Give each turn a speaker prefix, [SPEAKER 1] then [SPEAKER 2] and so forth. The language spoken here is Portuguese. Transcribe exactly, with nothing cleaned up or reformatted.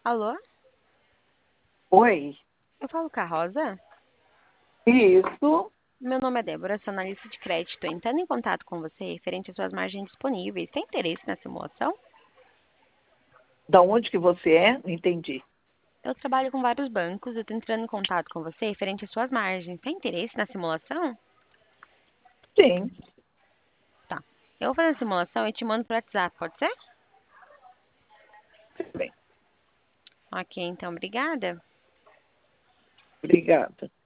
[SPEAKER 1] Alô?
[SPEAKER 2] Oi,
[SPEAKER 1] Eu falo com a Rosa?
[SPEAKER 2] isso.
[SPEAKER 1] Meu nome é Débora, sou analista de crédito. Entrando em contato com você referente às suas margens disponíveis. Tem interesse na simulação?
[SPEAKER 2] Da onde que você é? Não entendi.
[SPEAKER 1] Eu trabalho com vários bancos. Eu estou entrando em contato com você referente às suas margens. Tem interesse na simulação?
[SPEAKER 2] Sim,
[SPEAKER 1] Tá. Eu vou fazer a simulação e te mando pro WhatsApp, pode ser?
[SPEAKER 2] tudo bem.
[SPEAKER 1] Ok, então, obrigada.
[SPEAKER 2] Obrigada.